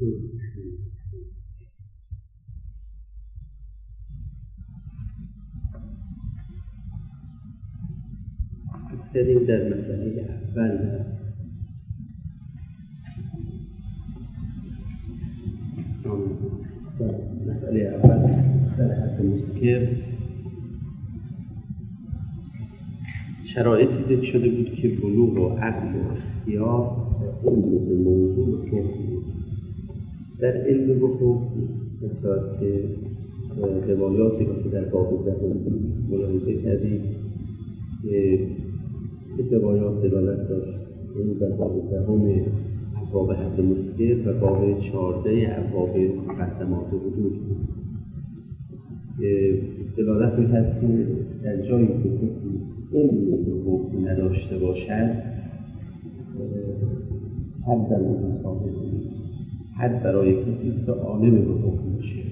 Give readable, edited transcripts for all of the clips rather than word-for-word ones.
بریم در مسئله اول. مسئله اول در حد مسکر شرایطی ذکر شده بود که بلوغ و عقل و اختیار و علم به موضوع حکم. در علم به حکم مثلا که روایاتی رو که در باب دهم ملاحظه کردیم که روایات دلالت داشت این در باب دهم ابواب حد مسکر و باب 14 ابواب مقدمات حدود دلالت می‌کرد که در جایی که کسی علم به حکم نداشته باشد حد در اون ثابت نیست. حد برای کسی است که عالم به حکم باشه.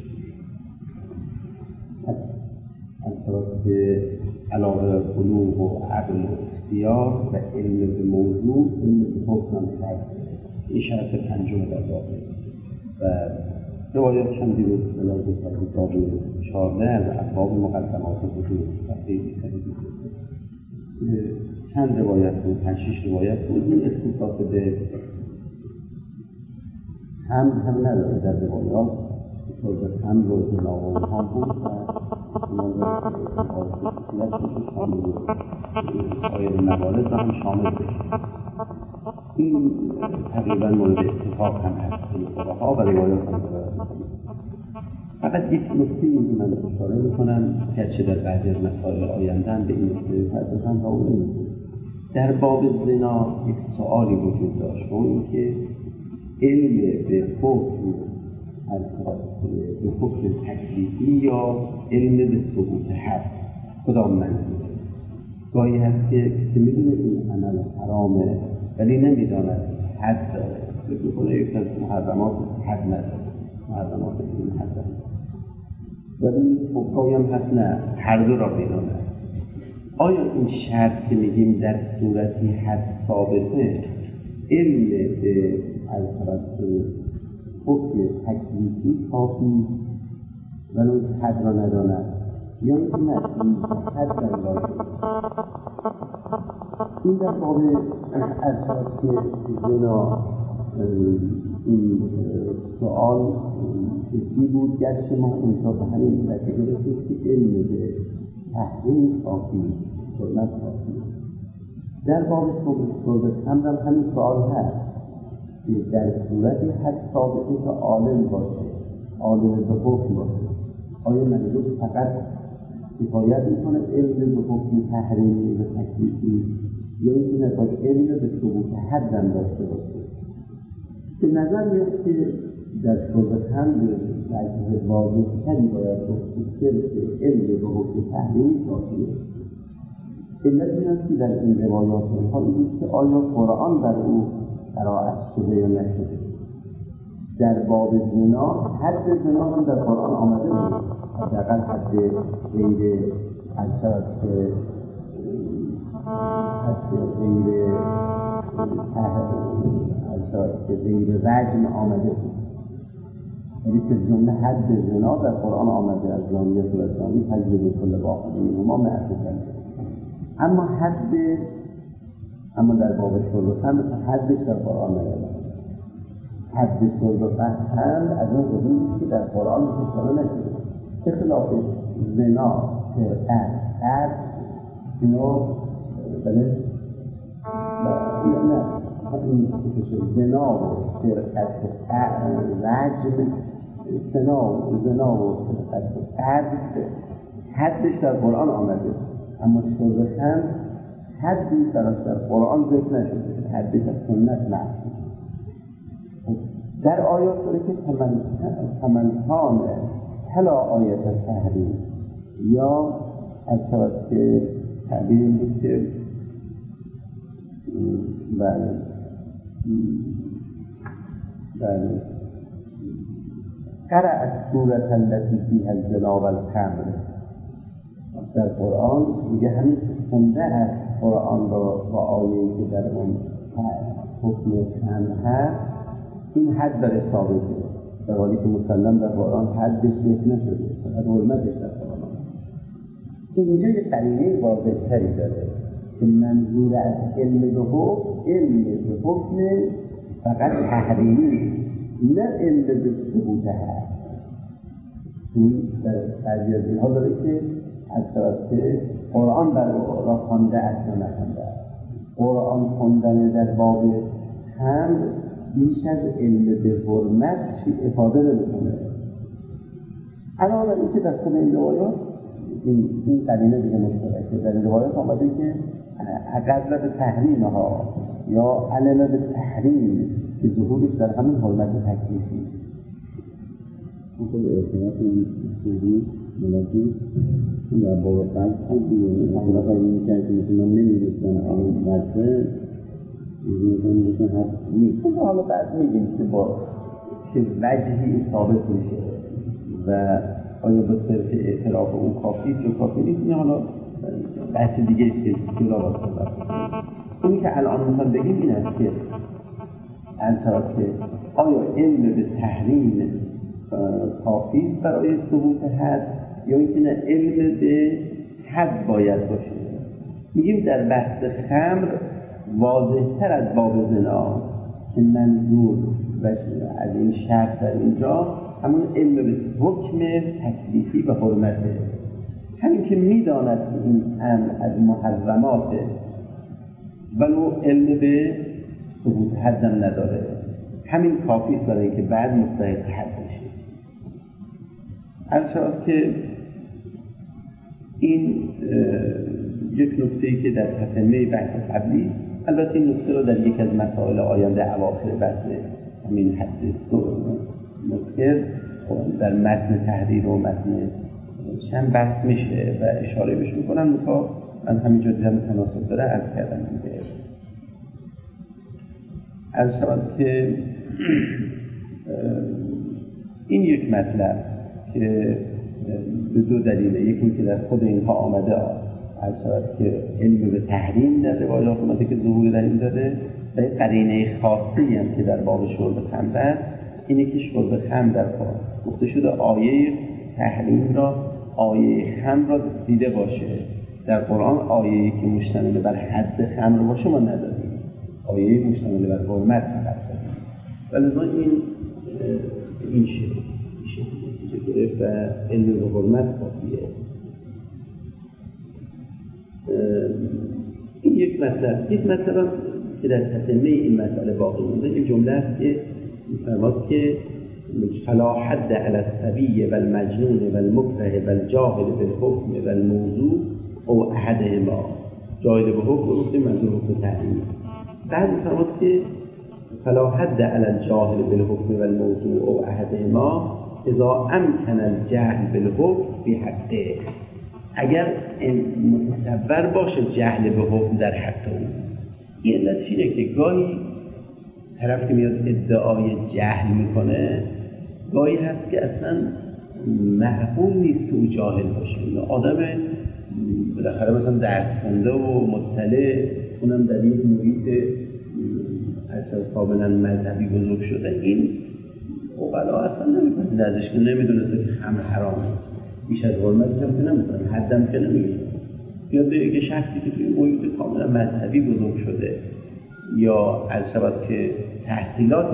از طرف که علاوه بلوغ و عقل و اختیار و علم به موضوع علم به حکم هم شرط این شرط پنجم در واقع و روایات هم دیروز ملاحظه کردیم باب 14 از ابواب مقدمات حدود خیلی چند روایت بود 5-6 روایت بود. این اختصاص به هم نداره در روایات اختصاص هم رو جناب هم بود و سایر موارد را هم شامل بشه. این تقریبا مورد اتفاق هم هست ها و روایات هم فقط یک نکته من اشاره میکنم گرچه در بعضی از مسائل آینده هم به این نکته پردازم و اون در باب زنا یک سؤالی وجود داشت و اون که علم به حکم از به حکم تکلیفی یا علم به ثبوت حد کدام منظوره. گاهی هست که کسی میدونه این عمل حرامه ولی نمیداند حد داره فکر میکنه یک از محرمات حد نداره محرمات این حد داره ولی گاهی هم هست نه هر دو را میداند. آیا این شرط که میگیم در صورتی حد ثابته علم به از طرف حکم تکلیفی کافی ولی حد را نداند یا این حد در لازم این در باب از طرف که زنا این سؤال جدی بود گرچه ما اینجا به همین نتیجه رسید که علم به تحریم کافی حرمت کافی. در باب صلب خمر هم همین سؤال هست که در صورتی حد ثابته که عالم باشه عالم به حکم باشه آیا منظور فقط کفایت میکنه علم به حکم تحریمی و تکلیفی یا اینکه نباید علم به ثبوت حدم داشته باشه. به نظر میاد که در صلب خمر وجه واضح‌تری باید گفت که علم به حکم تحریمی کافیه. علت این است که در این روایات اینها این که آیا قرآن بر او قرائت شده یا نشده. در باب زنا حد زنا هم در قرآن آمده بود حداقل حد غیر حد غیر رجم آمده بود ولی که جمله حد زنا در قرآن آمده از زانیه و زانی تجربه کل واحد اینهما معرفت اما در باب شرب خمر حدش در قرآن نیامده. حد شرب خمر از اون حدودی که در قرآن اشاره نشده به خلاف زنا سرقت اینا بله نه این زنا و سرقت رجم زنا و سرقت قتل حدش در قرآن آمده اما شرب خمر حدی در قرآن ذکر نشده حدش از سنت محفوظ. در آیات داره که تمنهان تلا آیت تحریم یا از طرف که تعبیر بود که بله قرأت سورة التي فيها الزنا والخمر در قرآن میگه همین خونده از قرآن را با آیه‌ای که در اون حکم خمر هست این حد در ثابته، در حالی که مسلم در قرآن حدش ذکر نشده، فقط حرمتش در قرآن آمده. اینجا یه قرینه واضح‌تری داره که منظور از علم به حکم فقط تحریمی، نه علم به ثبوت هست. این در بعضی از اینها داره که از طرف قرآن بر را خوانده است یا نخوانده است. قرآن خوندن در باب خمر بیش از علم به حرمت افاده نمی‌کنه. علاوه بر اینکه در خود این روایات این قرینه دیگه مشترکه، در روایات آمده که اگر به تحریمها یا علم به تحریم که ظهورش در همین حرمت تکلیفی. خود اعتراف این سوزی ملاکی در باب قلب خود دیگه اطلاق این کرد که مثل من نمی‌دونستن آن وصفه می‌دونستن حد نیست. حالا بعد میگیم که با چه وجهی ثابت میشه و آیا به صرف اعتراف اون کافی یا کافی نیست. این حالا بحث دیگه است که جدا باید صحبت کنیم. اونی که الان میخوام بگیم این است که که آیا علم به تحریم کافی است برای ثبوت حد یا اینکه نه علم به حد باید باشه. میگیم در بحث خمر واضح‌تر از باب زنا که منظور از این شرط در اینجا همون علم به حکم تکلیفی و حرمته. همین که میداند این امر از محرماته ولو علم به ثبوت حدم نداره، همین کافی است برای اینکه بعد مستحق حد بشه. البته که این یک نکته‌ای که در تتمه بحث قبلی، البته این نکته رو در یک از مسائل آینده اواخر بحث همین حد مذکر در متن تحریر و متن چند بحث میشه و اشاره بهش میکنم. من همینجا دیدم تناسب داره عرض کردم دیگه. عرض شود که این یک مطلب که به دو دلیله. یکی که در خود اینها آمده عرض شود که علم به تحریم در روایات اومده که ظهور در این داره و یک قرینه خاصی هم که در باب شرب خمر است اینه که شرب خمر در قرآن گفته شده آیه تحریم را، آیه خمر را دیده باشه. در قرآن آیه‌ای که مشتمل بر حد خمر باشه ما نداریم، آیه مشتمل بر حرمت فقط داریم. ولذا این شکل گرفت و علم به حرمت کافیه. این یک مطلب که در تتمه این مسئله باقی مونده یک جمله است که می‌فرماد که فلا حد علی الصبی و المجنون و المكره و الجاهل بالحکم و الموضوع او احدهما. جاهل به حکم گفتیم منظور حکم تحریم. بعد می‌فرماد که فلا حد علی الجاهل بالحکم و الموضوع او احدهما اذا امکن الجهل بالحکم فی حقه. اگر متصور باشه جهل به حکم در حق او. این علتش اینه که گاهی طرف که میاد ادعای جهل میکنه گاهی هست که اصلا معقول نیست که او جاهل باشه. آدم بالاخره مثلا درس خونده و مطلع، اونم در یک محیط اصلا کاملا مذهبی بزرگ شده، این اوقلا اصلا نمیکنه ازش که نمیدونسته که خمر حرامه، بیش از حرمتش هم که نمیکنه، حدم که نمیگه. بیاد به یک شخصی که توی محیط کاملا مذهبی بزرگ شده یا از شبت که تحصیلاتی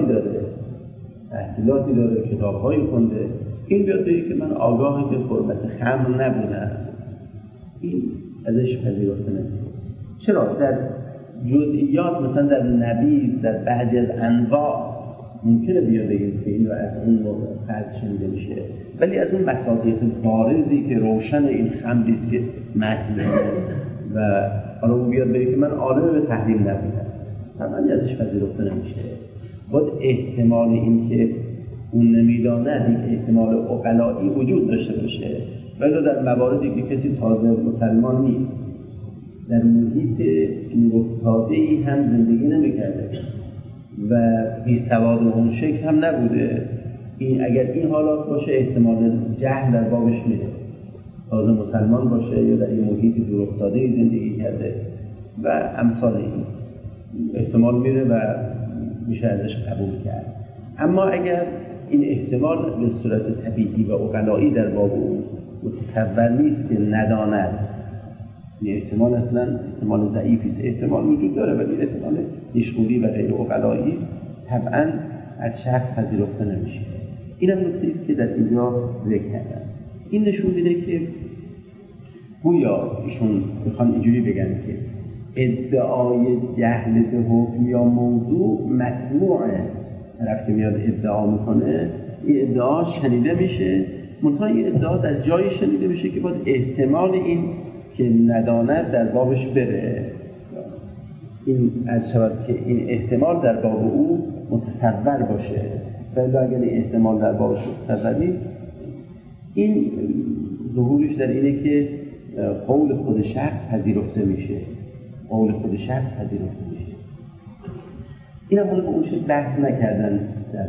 داره کتاب‌هایی خونده، این بیاد بگه که من آگاهی به حرمت خمر نبودم، این ازش پذیرفته نمیشه. چرا؟ در جزئیات مثلا در نبیذ، در بعضی از انواع ممکنه بیاد بگه که این رو از اون فرض شنیده میشه، ولی از اون مصادیق بارزی که روشن این خمری است که متنه و حالا اون بیاد بگه که من عالم به تحریم نبودم، طبعا ازش پذیرفته نمیشه. باید احتمال این که اون نمیداند یک احتمال عقلایی وجود داشته باشه، ولی در مواردی که کسی تازه مسلمان نیست، در محیط نوفتاده‌ای هم زندگی نمی‌کرده و بی‌سواد اون شکل هم نبوده، این اگر این حالات باشه احتمال جهل در بابش میره. تازه مسلمان باشه یا در این محیط دورافتاده‌ای زندگی کرده و امثال این احتمال میره و میشه ازش قبول کرد. اما اگر این احتمال به صورت طبیعی و عقلایی در باب او متصور نیست که نداند، این احتمال اصلا احتمال ضعیفی است، احتمال وجود داره ولی احتمال نیشخوری و غیر عقلایی طبعا از شخص پذیرفته نمیشه. این هم نکته است که در اینجا ذکر کردم. این نشون میده که گویا ایشون میخوان اینجوری بگن که ادعای جهل به حکم یا موضوع مسموعه، طرف که میاد ادعا میکنه این ادعا شنیده میشه، منتها این ادعا در جایی شنیده میشه که باید احتمال این که نداند در بابش بره. این از شود که این احتمال در باب او متصور باشه، ولی اگر این احتمال در بابش متصور نیست، این ظهورش در اینه که قول خود شخص پذیرفته میشه، قول خود شخص پذیرفته میشه. این هم به اون شکل بحث نکردن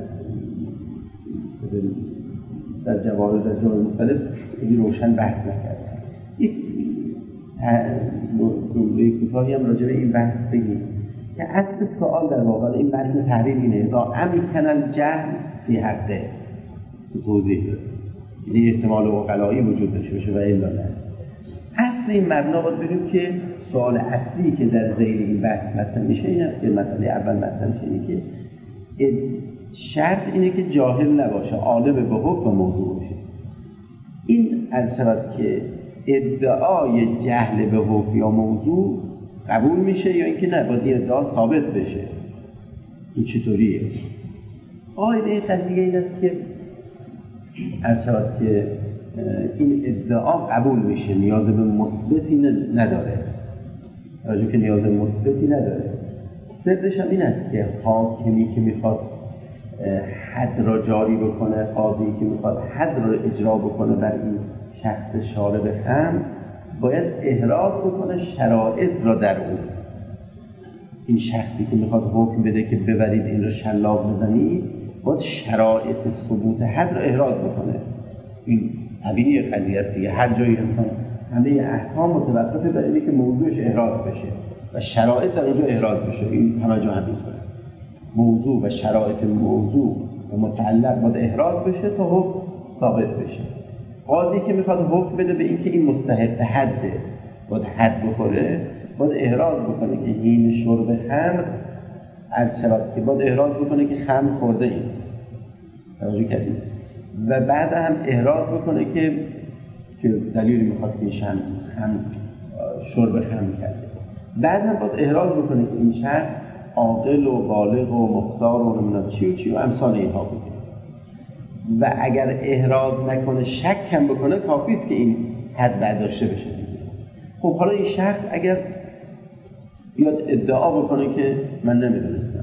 در جواهر در جای مختلف این روشن بحث نکردن. یک جمله کوتاهی هم راجع به این بحث بگیم که اصل سوال در واقع این متن تحریر اینه اذا امکن الجهل فی حقه، توضیح داره، یعنی احتمال عقلایی وجود داشته باشه و الا نه. اصل این مبنا باید بگیم که سوال اصلی که در ذیل این بحث مطرح میشه این است که مسئله اول مطرح میشه اینه که شرط اینه که جاهل نباشه، عالم به حکم و موضوع باشه. این از شود که ادعای جهل به حکم یا موضوع قبول میشه یا اینکه نه، باید ادعا ثابت بشه. این چطوریه؟ قاعده این قضیه این است که از شود که این ادعا قبول میشه، نیاز به مثبتی نداره، راجع که نیاز به مثبتی نداره. سردش هم این است که حاکمی که میخواد حد را جاری بکنه، قاضی که میخواد حد را اجرا بکنه بر این شخص شارب خمر، باید احراز بکنه شرایط را در او. این شخصی که میخواد حکم بده که ببرید این را شلاق بزنید، باید شرایط ثبوت حد را احراز بکنه. این طبیعی قضیه است دیگه، هر جایی انسان همه احکام متوقفه بر اینه که موضوعش احراز بشه و شرایط در اونجا احراز بشه. این همه جا همینطوره، موضوع و شرایط موضوع و متعلق باید احراز بشه تا حکم ثابت بشه. قاضی که میخواد حکم بده به اینکه این مستحق حده، باید حد بخوره، باید احراز بکنه که این شرب خمر از شراب که باید احراز بکنه که خمر خورده این توجه کردیم و بعد هم احراز بکنه که دلیلی میخواد که این خمر شرب خمر کرده. بعد هم باید احراز بکنه که این شخص عاقل و بالغ و مختار و نمیدونم چی و امثال اینها بوده و اگر احراز نکنه شک هم بکنه کافیست که این حد برداشته بشه. خب حالا این شخص اگر بیاد ادعا بکنه که من نمیدونستم،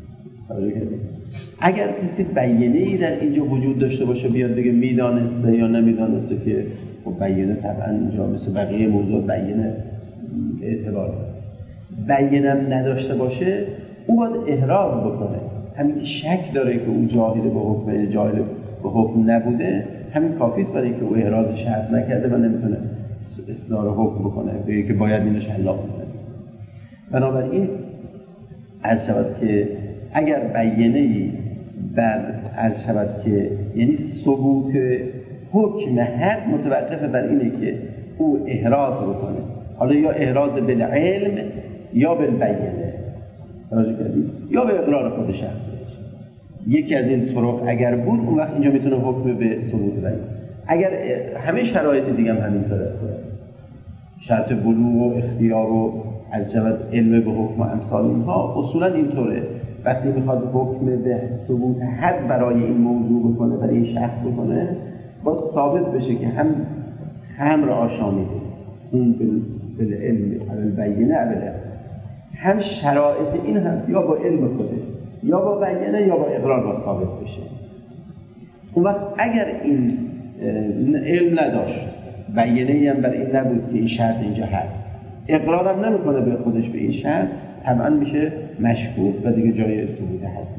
اگر کسی بیانه‌ای در اینجا وجود داشته باشه بیاد بگه میدانسته یا نمیدانسته، که خب بیانه طبعا اینجا مثل بقیه موضوع بیانه اعتبار داره. بیانه نداشته باشه او باید احراز بکنه، همین که شک داره که او جاهل به حکم جاهل به حکم نبوده همین کافیست برای اینکه او احراز شرط نکرده و نمیتونه اصدار حکم بکنه بگه که باید اینو شلاق بزنه. بنابراین عرض شود که اگر بیانه‌ای بر عرض شود که یعنی ثبوت حکم حد متوقف بر اینه که او احراز بکنه، حالا یا احراز بالعلم یا بالبینه راجع کردیم یا به اقرار خود شخص، یکی از این طرق اگر بود اون وقت اینجا میتونه حکم به ثبوت بگیره. اگر همه شرایط دیگه هم همینطوره، شرط بلوغ و اختیار و از جهت علم به حکم و امثال اینها اصولا اینطوره، وقتی میخواد حکم به ثبوت حد برای این موضوع بکنه، برای این شخص بکنه، باید ثابت بشه که هم خمر آشامیده اون بالعلم بالبینه اوله، هم شرایط این هم یا با علم خودش یا با بیانه یا با اقرار با ثابت بشه. اون وقت اگر این علم نداشت، بیانه‌ای هم برای این نبود که این شرط اینجا هست، اقرارم نمیکنه به خودش به این شرط، طبعا میشه مشکوک و دیگه جای ثبوت هست.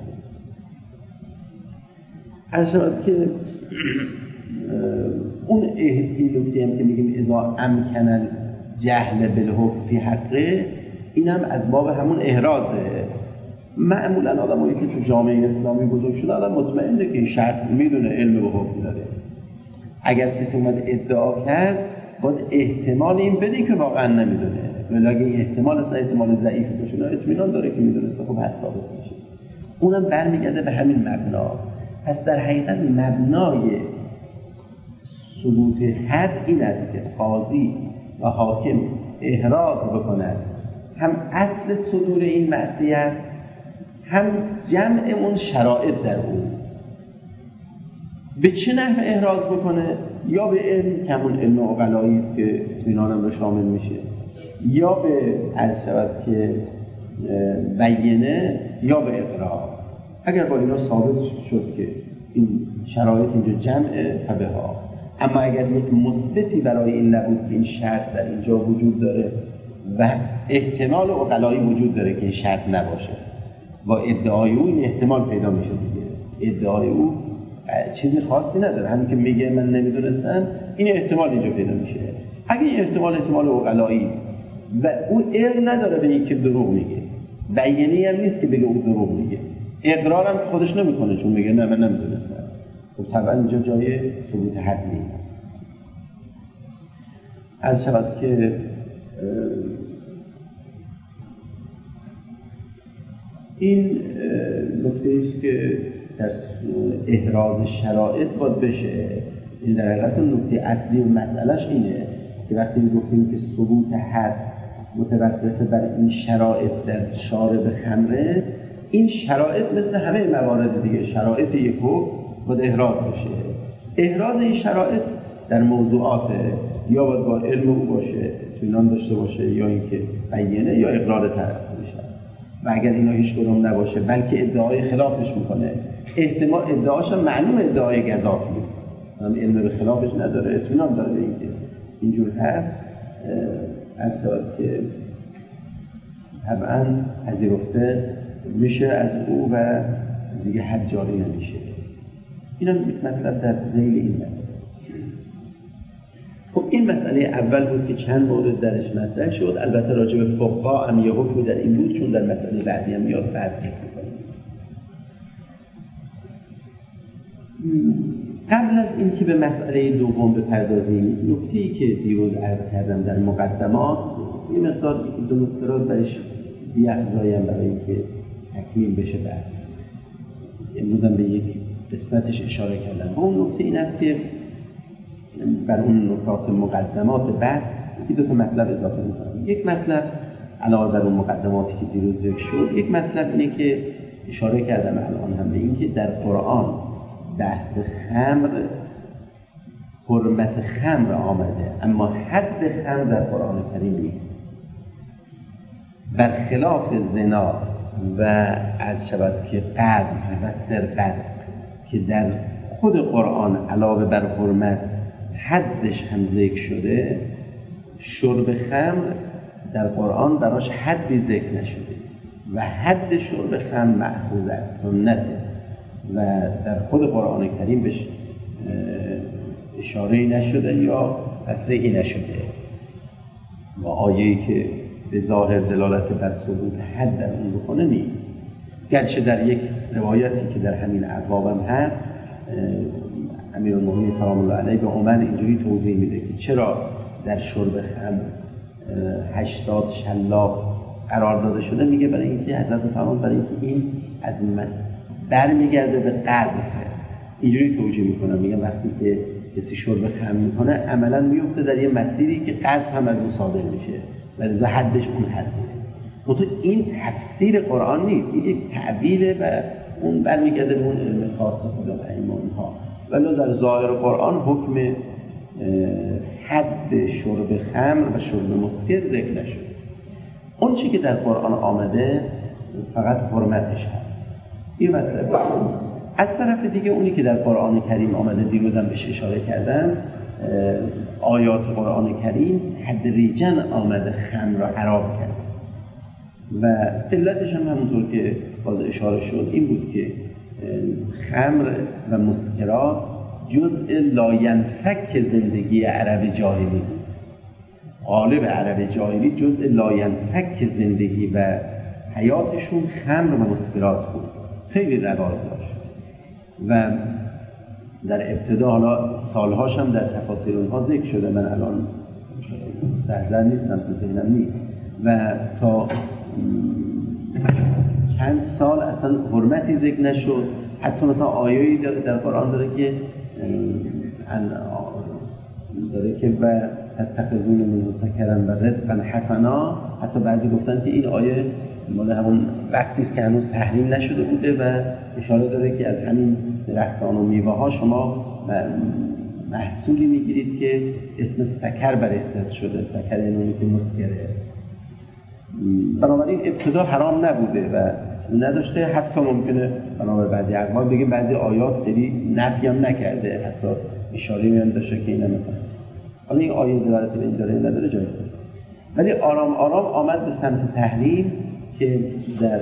اصلا که اون نکته هم که میگیم اذا امکن جهل بالحکم فی حقه، اینم از باب همون احرازه. معمولا آدمایی که تو جامعه اسلامی بزرگ شده آدم مطمئنه که این شرط میدونه، علم و حکم داره. اگر کسی اومد ادعا کرد باید احتمال این بده که واقعا نمیدونه، ولی اگه این احتمال ضعیفی باشه نه اطمینان داره که میدونسته، خب حد ثابت میشه. اونم برمیگرده به همین مبنا. پس در حقیقت مبنای ثبوت حد این است که قاضی و حاکم احراز بکند هم اصل صدور این معصیت هم جمع اون شرایط در اون. به چه نحو احراز بکنه؟ یا به علم که همون علم عقلایی است که اطمینانم رو شامل میشه، یا به عرض شود که بیینه، یا به اقرار. اگر با اینا ثابت شد که این شرایط اینجا جمعه فبها، اما اگر یک مثبتی برای این نبود که این شرط در اینجا وجود داره و احتمال عقلایی وجود داره که این شرط نباشه، با ادعای او این احتمال پیدا میشه دیگه. ادعای او چیزی خاصی نداره، همین که میگه من نمیدونستم، این احتمال اینجا پیدا میشه. اگه این احتمال عقلایی و او علم نداره به این که دروغ میگه، بیانیه هم نیست که بگه او دروغ میگه، اقرارم خودش نمیکنه چون میگه نه من نمیدونستم، خب طبعا اینجا جای ثبوت حد نیست. از شود که این نکته است که در احراز شرایط باید بشه. این در حقیقت نکته اصلی و مسئلهش اینه که وقتی گفتیم که ثبوت حد متوقف بر این شرایط در شارب خمره، این شرایط مثل همه موارد دیگه شرایط یک حکم باید احراز بشه. احراز این شرایط در موضوعات یا باید با علم او باشه، اطمینان داشته باشه، یا اینکه بیانه یا اقرار طرف بشه. و اگر اینا هیچ کدوم نباشه بلکه ادعای خلافش میکنه، احتمال ادعاش هم معلوم ادعای گزافی هم علم به خلافش نداره، اطمینان داره اینکه اینجور هست، اصلا که طبعا پذیرفته میشه از او و دیگه حد جاری نمیشه. این هم مطلب در ذیل این مسئله. خب این مسئله اول بود که چند مورد درش مطرح شد. البته راجع به فقها هم یه حکمی در این بود، چون در مسئله بعدی هم یاد بعد میکنیم. قبل از این که به مسئله دوم بپردازیم، نکته‌ای که دیروز عرض کردم در مقدمات، این مقدار دو نکته را برش بیافزایم برای اینکه تکمیل بشه. بعد امروز هم به یک قسمتش اشاره کردم. اون نکته این است که بر اون نکات مقدمات بعد دو تا مطلب اضافه می‌کنم. یک مطلب علاوه بر اون مقدماتی که دیروز ذکر شد، یک مطلب اینه که اشاره کردم الان هم به این که در قرآن بحث خمر، حرمت خمر آمده، اما حد خمر در قرآن کریم نیست. برخلاف زنا و از شود که قذف و سرقت که در خود قرآن علاوه بر حرمت حدش هم ذکر شده، شرب خمر در قرآن براش حدی ذکر نشده و حد شرب خمر مأخوذ از سنته و در خود قرآن کریم بهش اشاره نشده یا تصریحی نشده و آیه‌ای که به ظاهر دلالت بر ثبوت حد در اون بکنه نیست. گرچه در یک روایتی که در همین ابواب هم هست، امیرالمومنین سلام الله علیه به عمر اینجوری توضیح میده که چرا در شرب خمر 80 شلاق قرار داده شده. میگه برای اینکه حضرت فرمان برای اینکه این از برمیگرده به قذف. اینجوری توجیه میکنم، میگم وقتی که کسی شرب خمر میکنه عملا میفته در یه مسیری که قذف هم از اون صادر میشه و لذا حدش اون حده. تو این تفسیر قرآن نیست، این یک تعبیره و اون برمیگرده به اون علم خاص خدا و ایمانها. ولی در ظاهر قرآن حکم حد شرب خمر و شرب مسکر ذکر نشده. اون چی که در قرآن آمده فقط حرمتش هست. این مطلب. از طرف دیگه اونی که در قرآن کریم آمده، دیروزم بهش اشاره کردم، آیات قرآن کریم تدریجاً آمده خمر را حرام کرد و علتش هم همونطور که باز اشاره شد این بود که خمر و مسکرات جزء لاینفک زندگی عرب جاهلی بود. غالب عرب جاهلی جزء لاینفک زندگی و حیاتشون خمر و مسکرات بود، خیلی رواج داشت و در ابتدا، حالا سالهاش هم در تفاسیر اونها ذکر شده، من الان مستحضر نیستم، تو ذهنم نیست، و تا چند سال اصلا حرمتی ذکر نشد. حتی مثلا آیه‌ای در قرآن داره که و تتخذون منه سکرا و رزقا حسنا، حتی بعضی گفتن که این آیه مال همون وقتی است که هنوز تحریم نشده بوده و اشاره داره که از همین درختان و میوه ها شما محصولی میگیرید که اسم سکر بر اسم شده، سکر اینونی که مسکره. بنابراین ابتدا حرام نبوده و نداشته. حتی ممکنه بنابرای بعضی اقوال بگیم بعضی آیات خیلی نفی هم نکرده، حتی اشاره هم داشته که اینا مثلا حالا این آیه دلالت به این داره نداره جایی، ولی آرام آرام آمد به سمت تحریم که در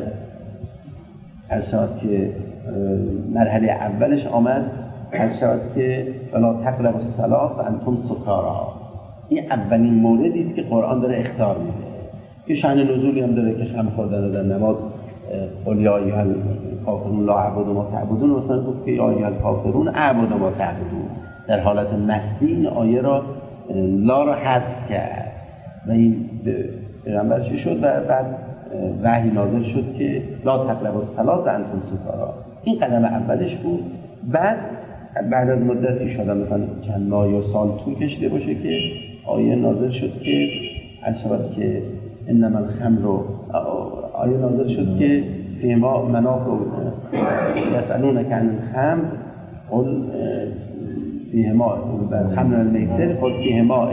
ارشاد که مرحله اولش آمد ارشاد که ولا تقربوا الصلاة وانتم سکارا. این اولین موردی است که قرآن داره اخطار میده. یه شأن نزولی هم داره که خمر خوردن در نماز قل یا ایها الکافرون لا اعبد ما تعبدون، مثلا گفت که یا ایها الکافرون اعبد ما تعبدون، در حالت مستی این آیه را لا را حذف کرد و این پیغمبرش شد و بعد وحی نازل شد که لا تقربوا الصلاة وانتم سکارا. این قدم اولش بود. بعد از مدتی شده مثلا چند ماه یا سال طول کشیده باشه که آیه نازل شد که الشباب که انما الخمر، آیه نازل شد که فیما منافع یسألونک عن الخمر قل فیهما خمر المیسر قل فیهما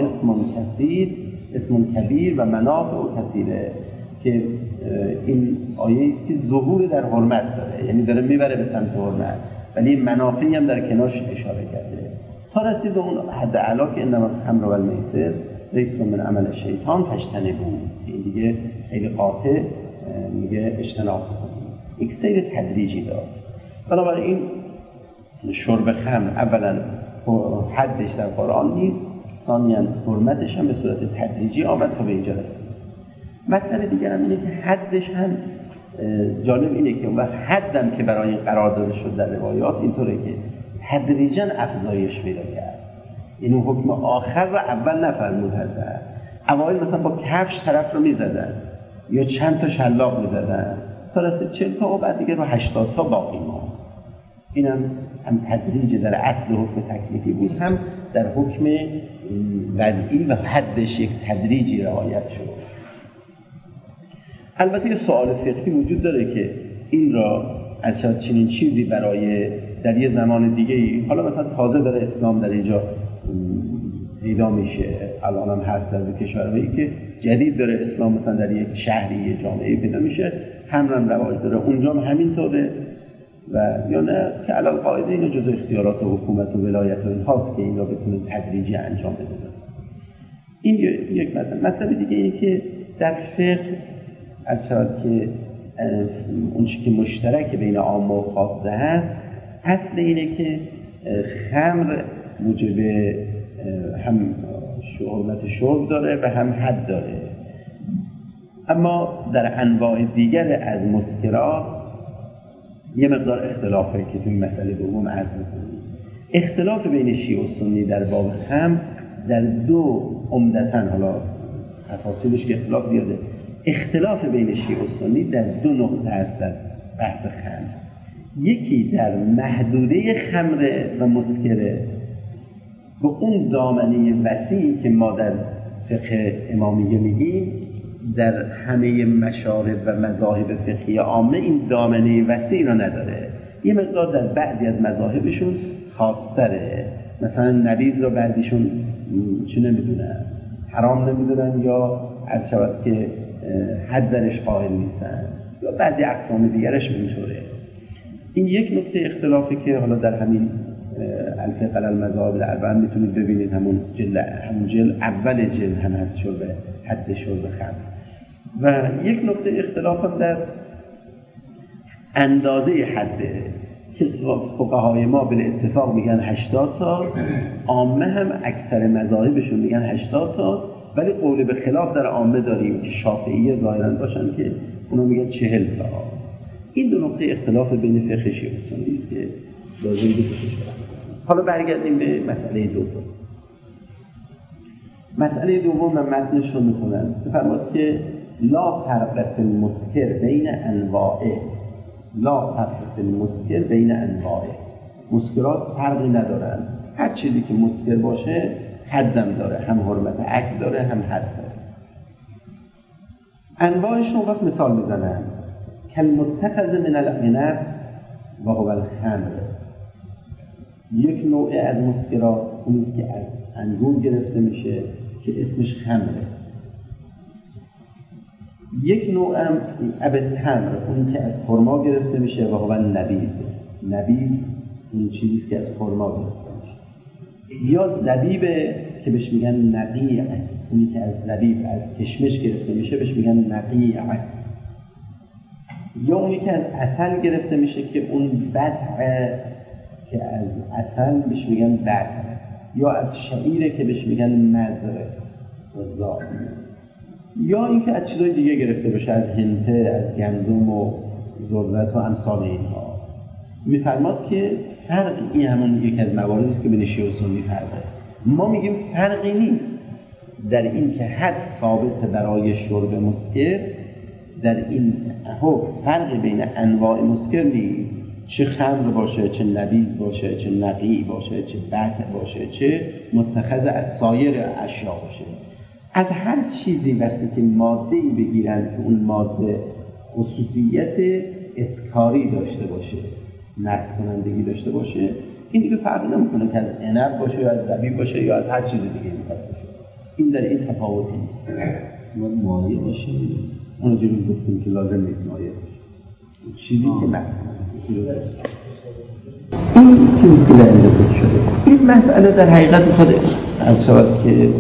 اسم کبیر و منافع کثیره، که این آیه است که ظهور در حرمت داره، یعنی داره میبره به سمت حرمت، ولی منافعی هم در کنارش اشاره کرده تا رسید به اون حد اعلی که انما الخمر و المیسر ریس من عمل شیطان فاجتنبوه. این دیگه خیلی قاطع میگه اجتناب کنید. یک سیر تدریجی داره. بنابراین شرب خمر اولا حدش در قرآن نیست، ثانیاً حرمتش هم به صورت تدریجی آمد تا به اینجا رسید. مطلب دیگر هم اینه که حدش هم جالب اینه که اون حدم که برای این قرار داده شد در روایات اینطوره که تدریجاً افزایش پیدا کرد. این حکم آخر رو اول نفرمود حضرت. اوایل مثلا با کفش طرف رو میزدن یا چند تا شلاق میزدن تا رسید 40 تا و بعد دیگه رو 80 تا باقی ماند. اینم هم تدریج در اصل حکم تکلیفی بود، هم در حکم وضعی و حدش یک تدریجی رعایت شد. البته یه سوال فقهی وجود داره که این را از چنین چیزی برای در یه زمان دیگه‌ای، حالا مثلا تازه داره اسلام در اینجا پیدا میشه، الان هم هست از کشورهایی که جدید داره اسلام مثلا در یک شهری یک جامعه پیدا میشه، خمرم رواج داره، اونجا هم همینطوره و یا نه که علی القاعده اینا جزء اختیارات حکومت و ولایت و اینهاست که اینا بتونه تدریجی انجام بده. این یک مطلب دیگه اینه که در فقه اصلا که اون چیزی که مشترک بین عامه و خاصه هست، اصل اینه که خمر موجب هم حرمت شرب داره و هم حد داره، اما در انواع دیگر از مسکرات یه مقدار اختلافه که توی مسئله دوم عرض می‌کنیم. اختلاف بین شیعه و سنی در باب خمر در دو عمدتاً، حالا تفاصیلش که اختلاف زیاده، اختلاف بین شیعه و سنی در دو نقطه هست در بحث خمر. یکی در محدوده خمر و مسکره به اون دامنه وسیعی که ما در فقه امامیه میگیم، در همه مشارب و مذاهب فقهی عامه این دامنه وسیعی را نداره. یه مقدار در بعضی از مذاهبشون خاص‌تره، مثلا نبیذ را بعضیشون چه نمیدونن، حرام نمیدونن یا از شود که حد درش قائل نیستن، یا بعضی اقسام دیگرش اینطوره. این یک نکته اختلافی که حالا در همین الفقه علی المذاهب الاربعه میتونید ببینید، همون جلد اول جلد هم هست شرب حد شرب خمر. و یک نکته اختلاف هم در اندازه حده که فقهای ما به اتفاق میگن 80 تا، عامه هم اکثر مذاهبشون میگن 80 تا، ولی قول به خلاف در عامه داریم که شافعیه ظاهرا باشن که اونا میگن 40 تا. این دو نقطه اختلاف بین فقه شیعه و سنی است که لازم بکشش کنیم. حالا برگردیم به مسئله دوم. مسئله دوم من متنش رو میخونم. بفرمایید که لا فرق فی المسکر بین انواعه. لا فرق فی المسکر بین انواعه. مسکرات فرقی ندارن. هر چیزی که مسکر باشه حدم داره، هم حرمت عقل داره هم حد داره. انواعش رو وقت مثال میزنن. کالمتخذ من العنب و هو الخمر. یک نوع از مسکرات اونیست که از انگور گرفته میشه که اسمش خمره. یک نوع هم التمر، اونی که از خرما گرفته میشه و هو النبیذ. نبیذ این چیزیست که از خرما گرفته میشه. یا زبیبه که بهش میگن نقیع، اونی که از زبیب از کشمش گرفته میشه بهش میگن نقیع. یا اونی که از عسل گرفته میشه که اون بدعه که از عسل بهش میگن بدعه. یا از شعیره که بهش میگن مزره و زار. یا اینکه از چیزای دیگه گرفته بشه، از هنته، از گندم و ذرت و امثال اینها. میفرماد که فرق این همون یک از مواردی است که بین شیعه و سنی فرقه. ما میگیم فرقی نیست در این که حد ثابت برای شرب مسکر، در این فرق بین انواع مسکر نیست. چه خمر باشه، چه نبیذ باشه، چه نقیع باشه، چه بطع باشه، چه متخذ از سایر اشیا باشه. از هر چیزی وقتی که ماده‌ای بگیرن که اون ماده خصوصیت اسکاری داشته باشه، مست کنندگی داشته باشه، این دیگه فرقی نمیکنه که از عنب باشه یا از زبیب باشه یا از هر چیز دیگه باشه. این در این تفاوتی نیست. مایه باشه. اون رو جلوی گفتیم که لازم نیست مایه باشه. چیزی که مست این چیزی که در اینجا بود شده. این مسئله در حقیقت میخواد از شود که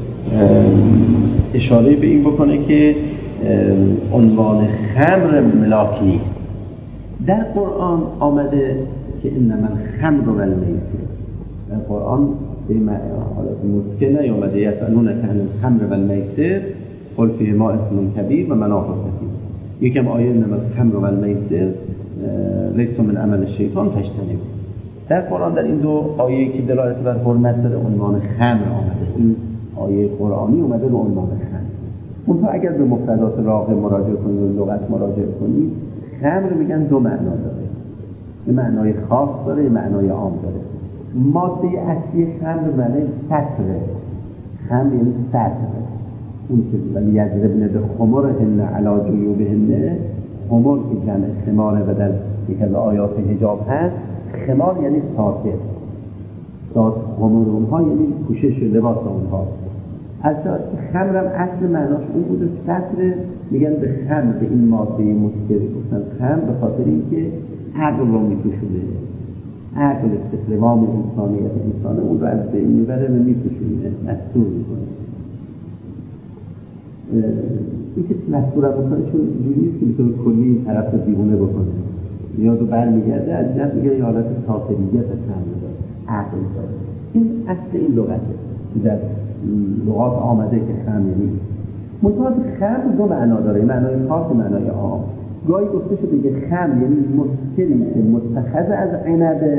اشاره به این بکنه که عنوان خمر ملاک نیست. در قرآن آمده که انما الخمر و المیسر. در قرآن به حالت مطلق نیامده یسألونک عن الخمر و المیسر قل فیهما اثم کبیر و منافع کثیر. یکم آیه انما الخمر و المیسر لیس من عمل الشیطان فاجتنبوه. در قرآن در این دو آیه‌ای که دلالت بر حرمت داره عنوان خمر آمده. این آیه قرآنی اومده به عنوان خمر. منتها اگر به مفردات راغب مراجعه کنید و لغت مراجعه کنید، خمر میگن دو معنا داره. یه معنای خاص داره، یه معنای عام داره. ماده اصلی خمر معنی سطره. خمر یعنی سطره. اون که ولی یضربن به خمرهن علی جیوبهن، خمر که جمع خماره و در یک از آیات حجاب هست. خمار یعنی ساتر. خمر اونها یعنی پوشش لباس اونها. از خمرم اصل معناش اون بوده سطر. میگن به خمر، به این ماده مسکر گفتن خمر به خاطر اینکه عقل رو میپوشونه. عقل استقلام انسانیت انسانه اون رو از بین میبره و میپوشونه، مستور میکنه. این که مستور هم بکنه چون جوری نیست که بطور کلی طرف رو دیوونه بکنه یا رو برمیگرده، از جد میگه یه حالت ساتریت خمر داره، عقل داره. این اصل این لغته در لغات آمده که خمر یعنی منتها خمر دو معنا داره، معنای خاص و معنای عام. گاهی گفته شده بگه خمر یعنی مسکری که متخذ از عنبه،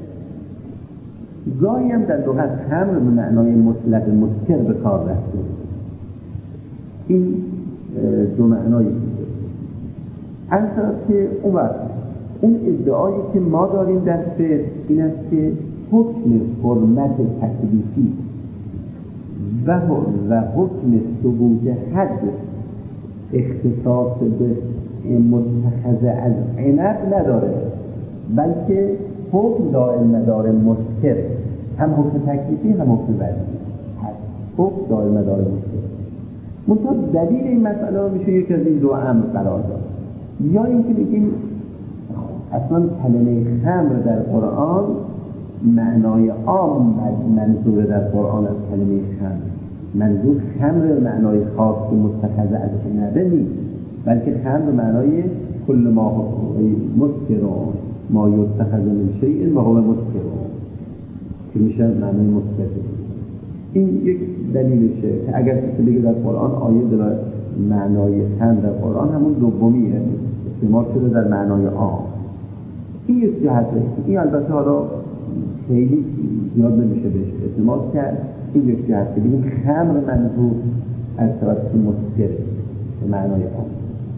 گاهی هم در لغت خمر به معنای مطلق مسکر به کار رفته. این دو معنایی اصلا که اون ادعایی که ما داریم در فقه این است که حکم حرمت تکلیفی و حکم ثبوت حد اختصاص به متخذ از عنب نداره، بلکه حکم دائم نداره مسکر، هم حکم تکلیفی هم حکم بدنی، حکم دائم نداره مسکر. منتها دلیل این مسئله میشه یک از این دو امر قرار داد. یا اینکه بگیم اصلا کلمه خمر در قرآن معنای عام منظور در قرآن از کلمه خمر، منظور خمر معنای خاص که متخذ از عنبه نیست، بلکه خمر معنای کل ما مسکرون ما یتخذ من شیء و هو مسکرون که میشه معنای مسکر. این یک دلیلشه که اگر کسی بگه در قرآن آیه معنای خمر در قرآن همون دومیه، استعمال شده در معنای عام. این یک جهته. این البته حالا خیلی زیاد نمیشه بهش اعتماد کرد. این یک جهته. بگیم خمر منظور از صورت مسکر به معنای عام.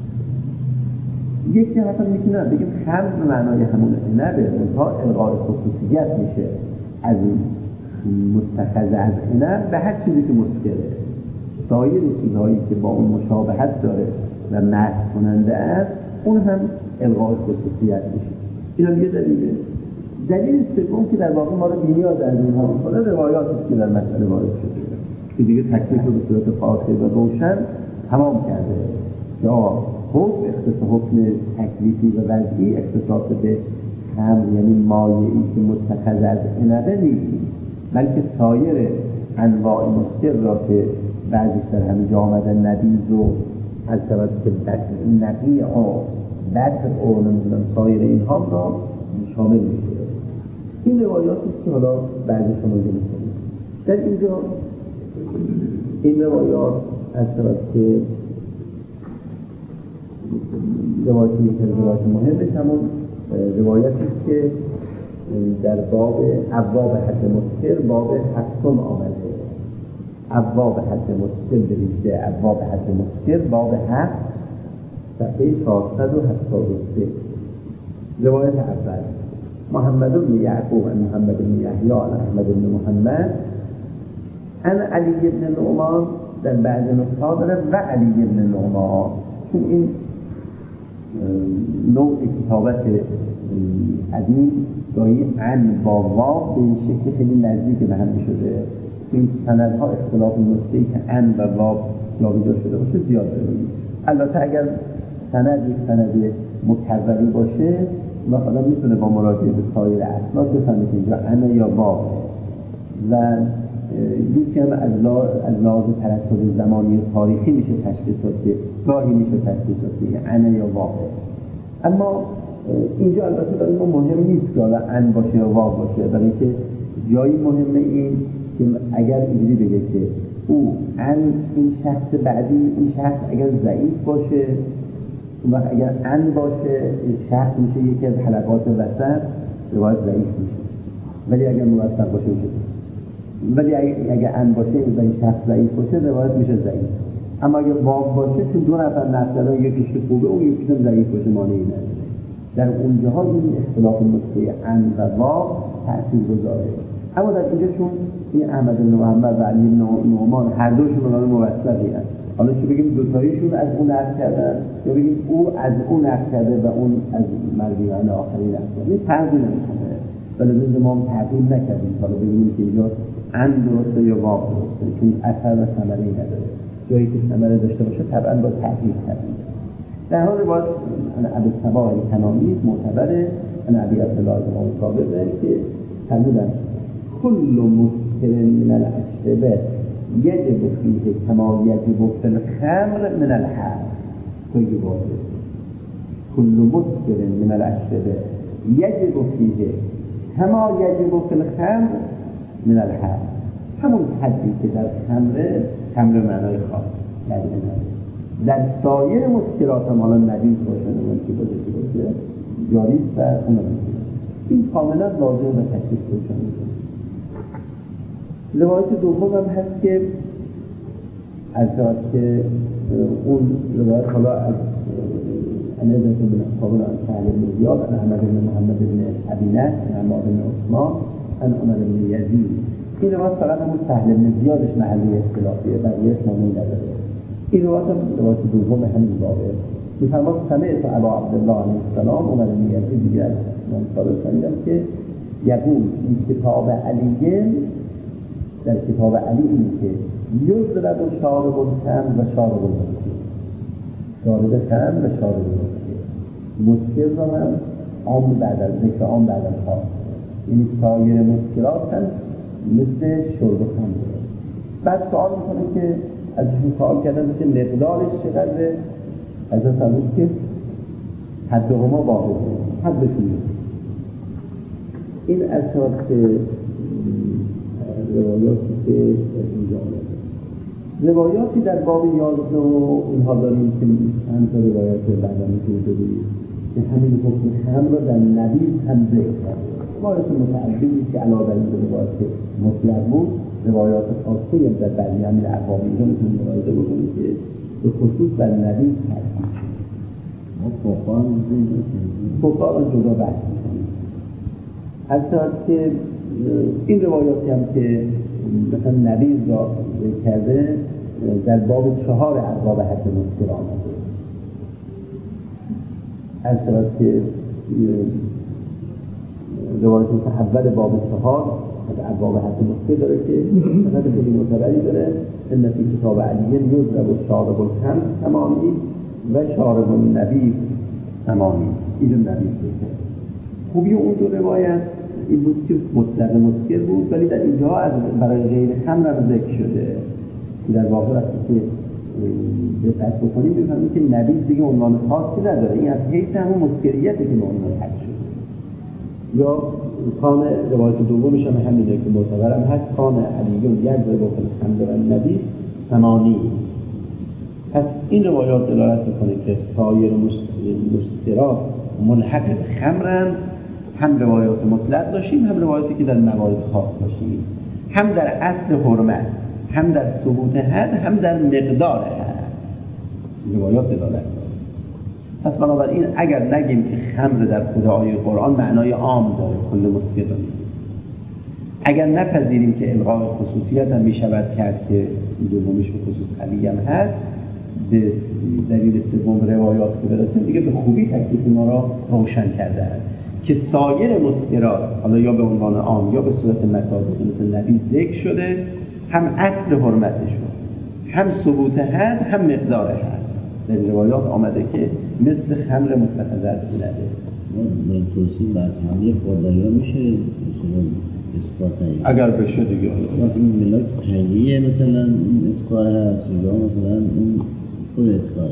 یک جهت هم میتونه بگیم خمر به معنای همون عنبه، اونها الغای خصوصیت میشه از این متخذ از عنب به هر چیزی که مسکره. سایر چیزهایی که با اون مشابهت داره و مست کننده است اون هم الغای خصوصیت میشه. این هم یه دلیله. دلیل سوم که در واقع ما رو بی‌نیاز از اینها میکنه روایاتی است که در مسئله وارد شده که دیگه تکلیف رو به صورت قاطع و روشن تمام کرده که حکم تکلیفی و وضعی اختصاص به خمر یعنی مایعی که متخذ از عنبه نیست، بلکه سایر انواع مسکر را که بعضیش در همین جا آمده نبیذ و از شود که نقیع و بطر و نمیدونم سایر اینها را شامل میشه. این روایاتی است که حالا بعضی شما میکنید. در اینجا این روایات از شود که روایتی که روایت مهمش همون روایتی است که در باب ابواب حد مسکر باب هفتم آمده. ابواب حد مسکر بریشته ابواب حد مسکر باب 7 صفحه 473. روایت اول محمد بن یعقوب عن محمد بن یحیی عن احمد بن محمد عن علی بن نعمان در بعض نسخه‌ها داره و علی بن نعمان، چون این نوع کتابت قدیم گاهی عن با واو به این شکل خیلی نزدیک به هم شده. این سندها اختلاف نسخه‌ای که عن و واو جابجا شده باشه زیاد داره. البته اگر سند یک سند مکرری باشه و آدم میتونه با مراجعه به سایر اسناد بفهمه که اینجا عن یا واو و یکی هم از لحاظ ترتب زمانی و تاریخی میشه تشخیص داد که گاهی میشه تشخیص داد که عن یا واو. اما اینجا البته برای ما مهم نیست که حالا عن باشه یا واو باشه، برای اینکه جایی مهمه این که اگر اینجوری بگه که او عن این شخص بعدی، این شخص اگر ضعیف باشه و اگر عن باشه شخص میشه یکی از حلقات وسط روایت ضعیف میشه، ولی اگر موثق باشه میشه، ولی اگر عن باشه و این شخص ضعیف باشه روایت میشه ضعیف. اما اگر واو باشه چون دو نفر نقل یکیش که خوبه اون یکیش هم ضعیف باشه مانعی نداره. در اونجاها این اختلاف نسخه عن و واو تأثیر گذاره. اما در اینجا چون این احمد بن محمد و علی بن نعمان هر دوشون اونان موثقی هست، حالا چه بگیم دوتاییشون از اون نقل کردن یا بگیم او از اون نقل کرده و اون از مرویان آخری نقل کرده، این تغییر نمیکنه. ولی ما تغییر نکردیم حالا بگیم که اینجا عن درسته یا واو درسته، چون اثر و ثمره‌ای نداره. جایی که ثمره داشته باشه طبعا با تغییر کردیم. در حال باید ابی الصباح کنانی معتبره ان ابی عبدالله بن ثابته که فرمودن کل مسکر من الاشربه یجب فیه کما یجب فی الخمر من الحر. خیلی واضحه. کل مسکر من الاشربه یجب فیه کما یجب فی الخمر من الحر. همون حدی که در خمر معنای خاص در سایر مسکرات هم حالا نبیذ باشه نمون که باشه جاریست و اون این کاملا لازم و تکلیف روشن میکنه. روایت دوم هم هست که از جهت که اون روایت حالا از انیزه بن اصحابنا عن سهل بن زیاد عن احمد بن محمد بن عبینه عن عمار بن عثمان عن عمر بن یزید. این روایت فقط همون سهل بن زیادش محلی اختلافیه، بقیه‌اش معنی نداره. این روایت دوم همین بابه میفرماد سمعت ابا عبدالله علیه السلام عمر بن یزید دیگر من ثابت کردم که یقول این کتاب علیه، در کتاب علی این که یضرب شارب الخمر و شارب المسکر، شارب خمر و شارب المسکر. مسکر را هم عام بعد از ذکر عام بعد از خاص، یعنی سایر مسکرات هم مثل شرب خمر. بعد سوال میکنه که ازشون سوال کردن که مقدارش چقدره؟ از این فرمود که حدهما واحد، حدشون این اساس روایاتی که اینجا آمده. روایاتی در باب 11 و اینها داریم که چند تا روایات بعدا میتونید ببینید که همین حکم خمر را در نبیذ هم ذکر کرده. روایات متعددی که علاوه بر این روایات مطلق بود، روایات خاصه در بعضی همین اقوام اینجا میتونید ملاحظه بکنید که به خصوص در نبیذ هست. فقها را جدا بحث می‌کنیم. از که این روایاتی هم که مثلا نبیذ را کرده در باب 4 ارباب حد مسکر آمده. از که روایت متحول باب 4 از ارباب حد مسکر داره که مثلا خیلی معتبری داره ان فی کتاب علی یضرب الشارب الخمر ثمانی و شارب النبیذ ثمانی. اینجا نبیذ بکنه. خوبی اون دو روایت این بود که مطلق مسکر بود، ولی در اینجا از برای غیر خمر هم ذکر شده. در واقع وقتی که دقت بکنیم بفهمیم که نبیذ دیگه عنوان خاصی نداره، این از حیث همون مسکریته که عنوان حد شده. یا کان روایت دومش هم همینه که معتبرم هست، کان علیون یضرب الخمر النبیذ ثمانی. پس این روایات دلالت میکنه که سایر مسکرات ملحق به خمرن. هم روایات مطلق داشتیم، هم روایاتی که در موارد خاص داشتیم، هم در اصل حرمت، هم در ثبوت حد، هم در مقدار حد روایات دلالت داره. پس بنابراین اگر نگیم که خمر در خود آیه قرآن معنای عام داره، کل مسکر داره، اگر نپذیریم که الغای خصوصیت هم میشود کرد که دومیش به خصوص خلی هم هست، به دلیل سوم روایات که برسیم دیگه به خوبی تکلیف ما را روشن کرده است که سایر مسکرات حالا یا به عنوان عام یا به صورت مصادیق مثل نبیذ ذکر شده، هم اصل حرمتشون، هم ثبوت حد، هم مقدار حد در روایات آمده که مثل خمر متخذ از نده. من توصیل بعد حمله خودداری میشه اسکار اگر بشه دیگه وقتی ملاک تهیه مثلا اسکار هست یا مثلا اون خود اسکار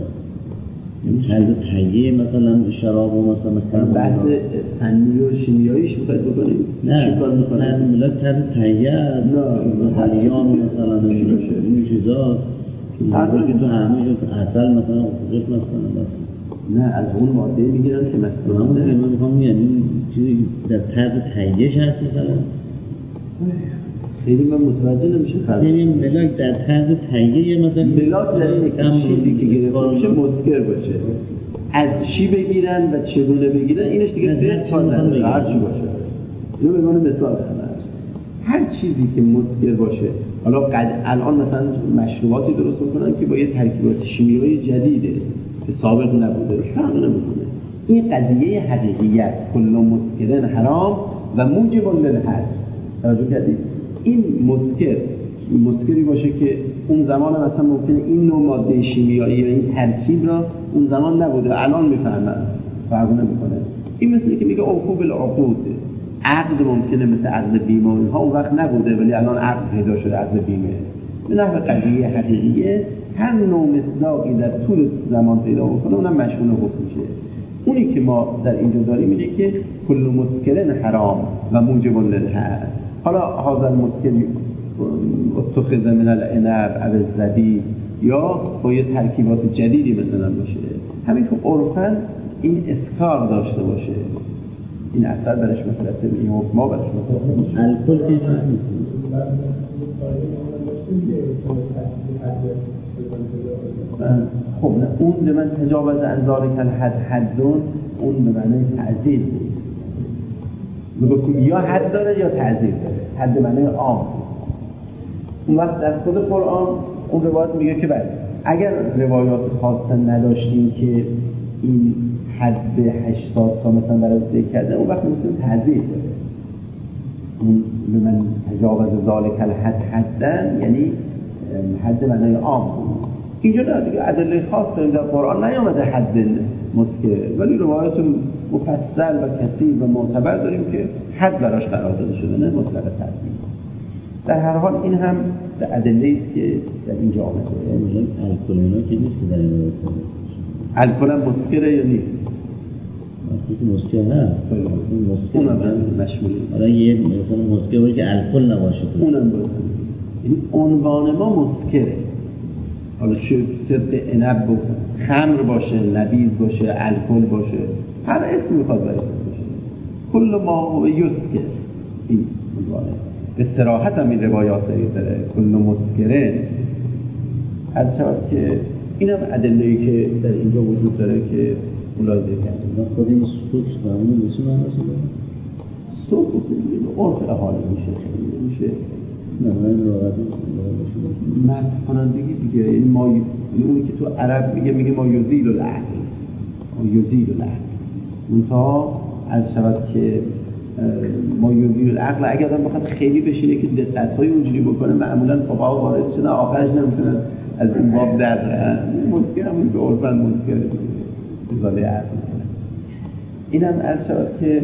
حل تهیه مثلا شراب و مثلا بحث فنی و شیمیاییش میخواید بکنیم؟ نه من ملاک طرز تهیه از حلیان و مثلا این چیزاست که تو همه جا اصل مثلا خودش مثلا بس نه از اون ماده میگیرن که مثلا من میخوام یعنی چیزی در طرز تهیهش هست مثلا خیلی من متوجه نمیشه فرق. یعنی ملاک در طرز تهیه مثلا ملاک در این چیزی که گرفته باشه مسکر باشه، از چی بگیرن و چگونه بگیرن اینش دیگه به کار نداره، هر چی باشه. اینو به عنوان مثال هر چیزی که مسکر باشه، حالا الان مثلا مشروباتی درست میکنن که با یه ترکیبات شیمیایی جدیده که سابق نبوده، فرق نمیکنه. این قضیه حقیقی است، کل مسکرن حرام و موجب للحد. توجه کردید؟ این مسکری باشه که اون زمان مثلا ممکنه این نوع ماده شیمیایی یا این ترکیب را اون زمان نبوده، الان میفهمن، فرق نمیکنه. این مثل که میگه عقوب العقود، عقد ممکنه مثل عقد بیمه اینها اون وقت نبوده ولی الان عقد پیدا شده، عقد بیمه. به نحو قضیه حقیقیه، هر نوع مصداقی در طول زمان پیدا بکنه اونم مشمول حکم میشه. اونی که ما در اینجا داریم اینه که کل مسکرن حرام و موجب للحد. حالا هذا المسکر اتخذ من العنب او الزبیب یا با یه ترکیبات جدیدی مثلا باشه، همین که عرفاً این اسکار داشته باشه، این اثر برش مترتب، این حکما برش مترتب. الکل که خب نه اون به من تجاوز انظار کل حدون، اون به معنی تعزیر بود. میگفتیم یا حد داره یا تعزیر داره، حد معنی عام. اون وقت در خود قرآن اون روایت میگه که بله اگر روایات خاصه نداشتیم که این حد 80 تا مثلا برای ذکر کرده، اون وقت مثلا تعزیر داره. اون به من تجاوز ذالک الحد حدن یعنی حد معنی عام. اینجا نه دیگه ادله خاص داریم در قرآن نیامده حد مسکر، ولی روایات مفصل و کثیر و معتبر داریم که حد براش قرار داده شده، نه مطلق تعزیر. در هر حال این هم در ادله است که در اینجا آمده. الکل اینا که نیست که در این روایت الکل هم مسکره یا نیست؟ مسکر هست، اونم مشموله. حالا یه مسکر باشه که الکل نباشه، اونم باشه. این عنوان ما مسکره، حالا چه صدق عنب و خمر باشه، نبیذ باشه، الکل باشه، هر اسم میخواد برای باشه. کل ما هو یسکر، این عنوانه. به صراحت هم این روایات داره کل مسکره. از شود که این هم ادله‌ای که در اینجا وجود داره که ملاحظه کردیم. خود این سوچ فرمون بسه من باشه؟ سوچ به عرف احاله میشه، خیلی میشه نه این راحتی مست کنندگی دیگه. این ما اونی که تو عرب میگه ما یزیل العقل، ما یزیل العقل. منتها از شود که ما یزیل العقل اگر آدم بخواد خیلی بشینه که دقت‌های اونجوری بکنه، معمولا فقها وارد شدن آخرش نمیتونن از این باب در مشکل همون به عرفن مشکل ازاله عقل میکنه. این هم از شود که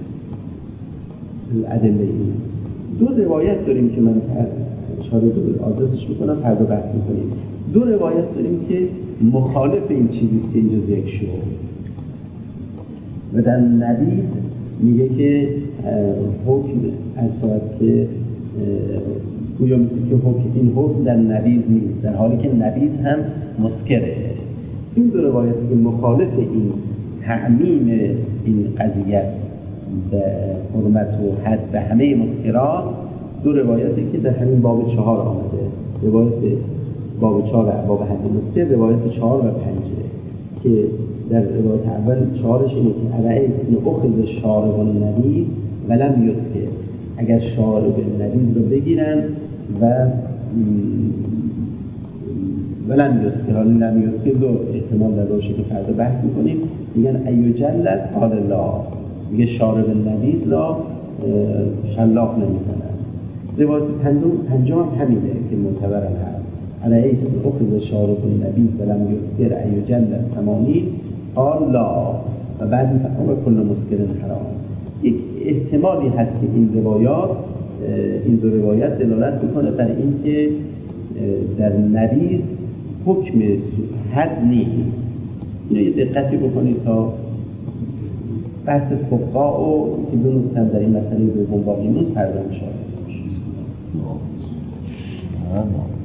ادله این دو روایت داریم که من اشاره به آدرسش میکنم، فردا بحث میکنیم. دو روایت داریم که مخالف این چیزیست که اینجا ذکر شد و در نبیذ میگه که حکم از صورت که گویا مثل که این حکم در نبیذ نیست، در حالی که نبیذ هم مسکره. این دو روایتی که مخالف این تعمیم این قضیه به حرمت و حد به همه مسکرات، دو روایتی که در همین باب 4 آمده. روایت باب 4 باب حد مسکر، روایت 4 و 5 که در روایت اول 4ش اینه که ارائه اخذ شارب النبیذ ولم یسکر، اگر شارب النبیذ رو بگیرن و ولم یسکر، حالا لم یسکر دو احتمال در روشه که فردا بحث میکنیم. میگن ایو جلت قال لا، میگه شارب النبیذ لا شلاق نمیزنن. روایت پنجم همینه که معتبر هست، ارائه اخذ شارب النبیذ ولم یسکر ایو جلت 80 قال لا و بعد میفهمه کل مسکر حرام. یک احتمالی هست که این دو روایت دلالت میکنه بر اینکه در نبیذ حکم حد نیست. اینو یه دقتی بکنید تا بحث فقها و که دو نکته در این مسئله دوم باقی موند فردا میشه.